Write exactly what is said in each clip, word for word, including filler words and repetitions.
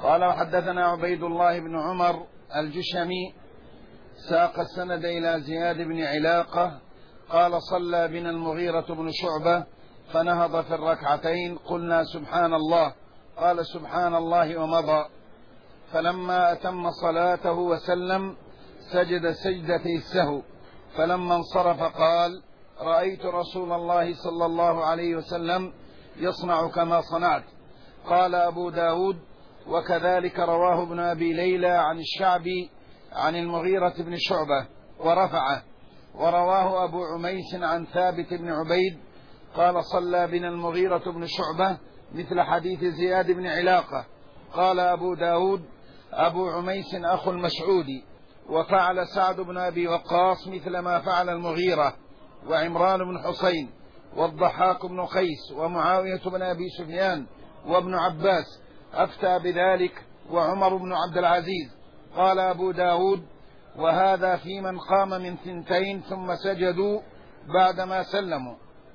قال وحدثنا عبيد الله بن عمر الجشمي ساق السند إلى زياد بن علاقة قال صلى بنا المغيرة بن شعبة فنهض في الركعتين قلنا سبحان الله قال سبحان الله ومضى. فلما أتم صلاته وسلم سجد سجدتي السهو، فلما انصرف قال رأيت رسول الله صلى الله عليه وسلم يصنع كما صنعت. قال أبو داود وكذلك رواه ابن أبي ليلى عن الشعبي عن المغيرة بن شعبة ورفعه، ورواه أبو عميس عن ثابت بن عبيد قال صلى بنا المغيرة بن شعبة مثل حديث زياد بن علاقة. قال أبو داود أبو عميس أخو المسعودي، وفعل سعد بن أبي وقاص مثل ما فعل المغيرة وعمران بن حسين والضحاك بن قيس ومعاوية بن أبي سفيان وابن عباس أفتى بذلك وعمر بن عبد العزيز. قال أبو داود وهذا في من قام من ثنتين ثم سجدوا بعدما سلموا.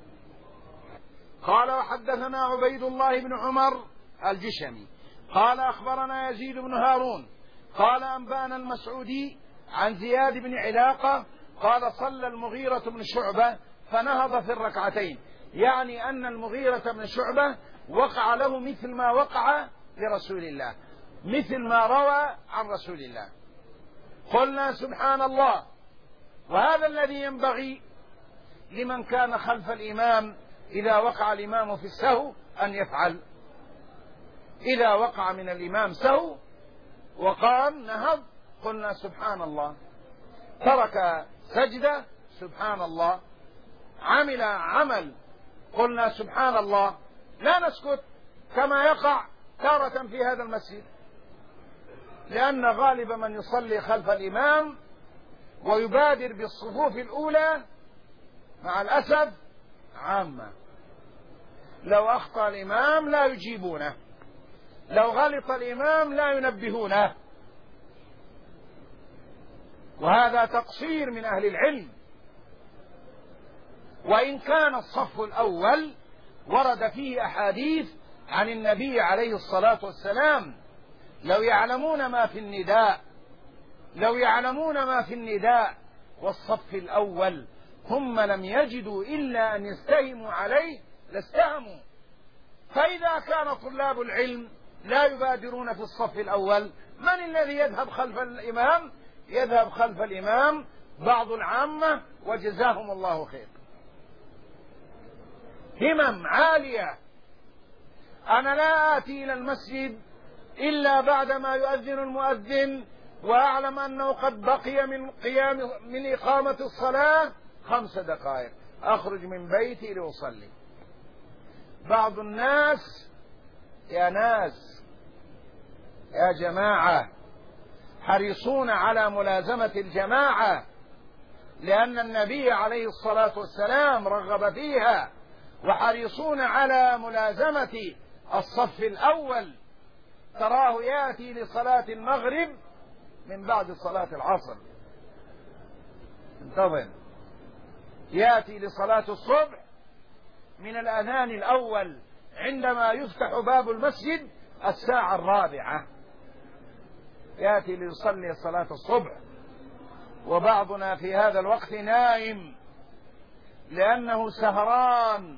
قال وحدثنا عبيد الله بن عمر الجشمي قال أخبرنا يزيد بن هارون قال أنبأنا المسعودي عن زياد بن علاقة قال صلى المغيرة بن شعبة فنهض في الركعتين، يعني أن المغيرة بن شعبة وقع له مثل ما وقع لرسول الله، مثل ما روى عن رسول الله. قلنا سبحان الله، وهذا الذي ينبغي لمن كان خلف الإمام إذا وقع الإمام في السهو أن يفعل. إذا وقع من الإمام سهو وقام نهض قلنا سبحان الله، ترك سجدة سبحان الله، عمل عمل قلنا سبحان الله، لا نسكت كما يقع تارة في هذا المسجد، لأن غالب من يصلي خلف الإمام ويبادر بالصفوف الأولى مع الأسف عامة، لو أخطأ الإمام لا يجيبونه، لو غلط الإمام لا ينبهونه، وهذا تقصير من أهل العلم. وإن كان الصف الأول ورد فيه أحاديث عن النبي عليه الصلاة والسلام، لو يعلمون ما في النداء لو يعلمون ما في النداء والصف الأول ثم لم يجدوا إلا أن يستهموا عليه لاستهموا. فإذا كان طلاب العلم لا يبادرون في الصف الأول، من الذي يذهب خلف الإمام؟ يذهب خلف الإمام بعض العامة وجزاهم الله خير. همم عالية، أنا لا آتي إلى المسجد إلا بعدما يؤذن المؤذن وأعلم أنه قد بقي من قيام من إقامة الصلاة خمس دقائق، أخرج من بيتي لأصلي. بعض الناس يا ناس يا جماعة حريصون على ملازمة الجماعة، لأن النبي عليه الصلاة والسلام رغب فيها، وحريصون على ملازمة الصف الأول. تراه يأتي لصلاة المغرب من بعد صلاة العصر، انتظر، يأتي لصلاة الصبح من الأذان الأول عندما يفتح باب المسجد الساعة الرابعة، يأتي ليصلي صلاة الصبح، وبعضنا في هذا الوقت نائم لأنه سهران،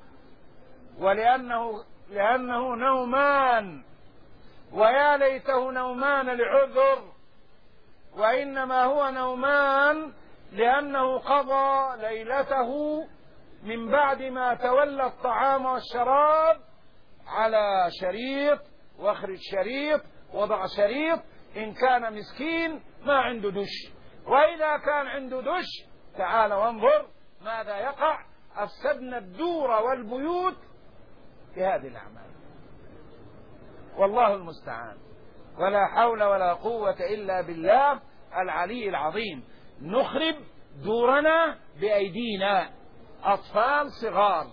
ولأنه لأنه نومان، ويا ليته نومان لعذر، وإنما هو نومان لأنه قضى ليلته من بعد ما تولى الطعام والشراب على شريط، واخرج شريط، وضع شريط، إن كان مسكين ما عنده دش، وإذا كان عنده دش تعال وانظر ماذا يقع. أفسدنا الدور والبيوت في هذه الأعمال، والله المستعان، ولا حول ولا قوة إلا بالله العلي العظيم. نخرب دورنا بأيدينا، أطفال صغار،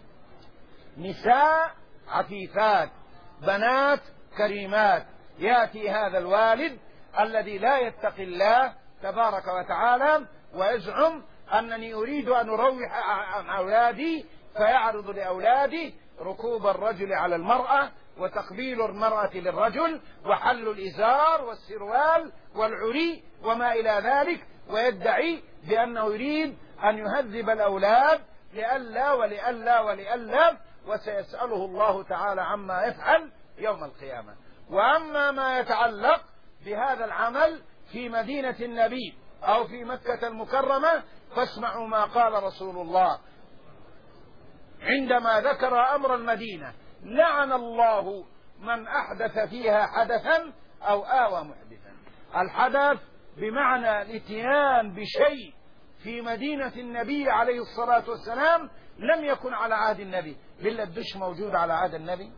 نساء عفيفات، بنات كريمات. يأتي هذا الوالد الذي لا يتقي الله تبارك وتعالى ويزعم أنني أريد أن أروح عن أولادي، فيعرض لأولادي ركوب الرجل على المرأة وتقبيل المرأة للرجل وحل الإزار والسروال والعري وما إلى ذلك، ويدعي بأنه يريد أن يهذب الأولاد لئلا ولئلا ولئلا، وسيسأله الله تعالى عما يفعل يوم القيامة. وأما ما يتعلق بهذا العمل في مدينة النبي أو في مكة المكرمة فاسمعوا ما قال رسول الله عندما ذكر أمر المدينة: لعن الله من أحدث فيها حدثا أو آوى محدثا. الحدث بمعنى الاتيان بشيء في مدينة النبي عليه الصلاة والسلام لم يكن على عهد النبي. بالله الدش موجود على عهد النبي؟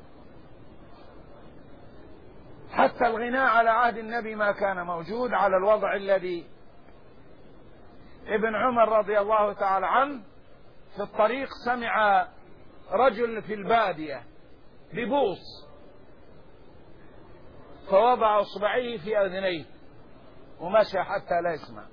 حتى الغناء على عهد النبي ما كان موجود على الوضع الذي ابن عمر رضي الله تعالى عنه في الطريق سمع رجل في البادية ببوص فوضع اصبعيه في اذنيه ومشى حتى لا يسمع،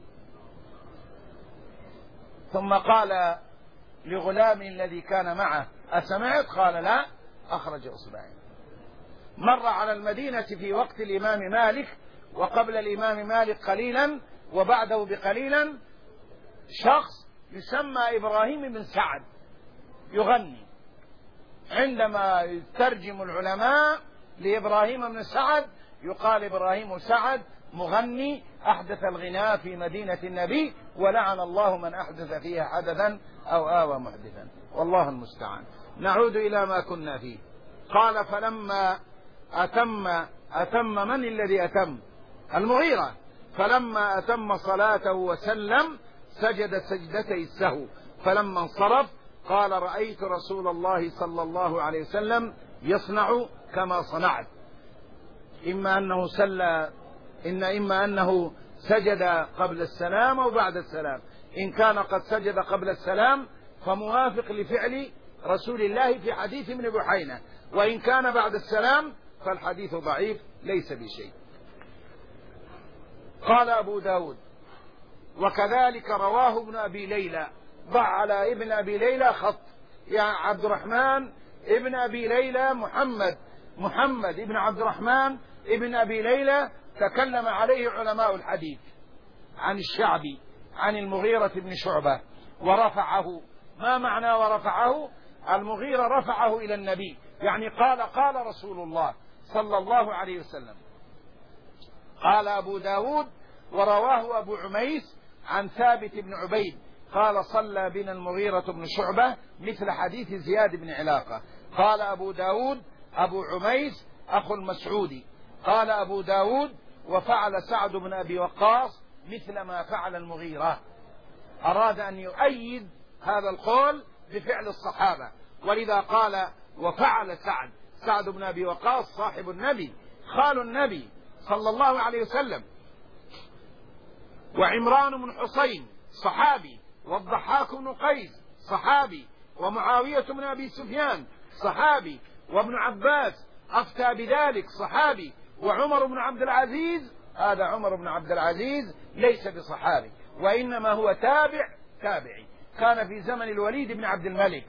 ثم قال لغلام الذي كان معه: أسمعت؟ قال: لا. أخرج اصبعيه. مر على المدينة في وقت الإمام مالك وقبل الإمام مالك قليلا وبعده بقليلا شخص يسمى إبراهيم بن سعد يغني. عندما يترجم العلماء لإبراهيم بن سعد يقال إبراهيم سعد مغني أحدث الغناء في مدينة النبي، ولعن الله من أحدث فيها حدثا أو آوى محدثا، والله المستعان. نعود إلى ما كنا فيه. قال: فلما أتم أتم من الذي أتم؟ المغيرة. فلما أتم صلاته وسلم سجد سجدتي السهو، فلما انصرف قال: رأيت رسول الله صلى الله عليه وسلم يصنع كما صنعت. إما أنه سلى إن إما أنه سجد قبل السلام أو بعد السلام. إن كان قد سجد قبل السلام فموافق لفعل رسول الله في حديث ابن بحينة، وإن كان بعد السلام فالحديث ضعيف ليس بشيء. قال أبو داود: وكذلك رواه ابن أبي ليلى. ضع على ابن أبي ليلى خط، يا عبد الرحمن ابن أبي ليلى محمد محمد ابن عبد الرحمن ابن أبي ليلى تكلم عليه علماء الحديث عن الشعبي عن المغيرة بن شعبة ورفعه. ما معنى ورفعه؟ المغيرة رفعه إلى النبي، يعني قال: قال رسول الله صلى الله عليه وسلم. قال أبو داود: ورواه أبو عميس عن ثابت بن عبيد قال: صلى بنا المغيرة بن شعبة مثل حديث زياد بن علاقة. قال أبو داود: أبو عميس أخو المسعودي. قال أبو داود: وفعل سعد بن أبي وقاص مثل ما فعل المغيرة. أراد أن يؤيد هذا القول بفعل الصحابة، ولذا قال: وفعل سعد. سعد بن أبي وقاص صاحب النبي خال النبي صلى الله عليه وسلم، وعمران بن حسين صحابي، والضحاك بن قيس صحابي، ومعاوية بن أبي سفيان صحابي، وابن عباس أفتى بذلك صحابي، وعمر بن عبد العزيز. هذا عمر بن عبد العزيز ليس بصحابي، وإنما هو تابع تابعي، كان في زمن الوليد بن عبد الملك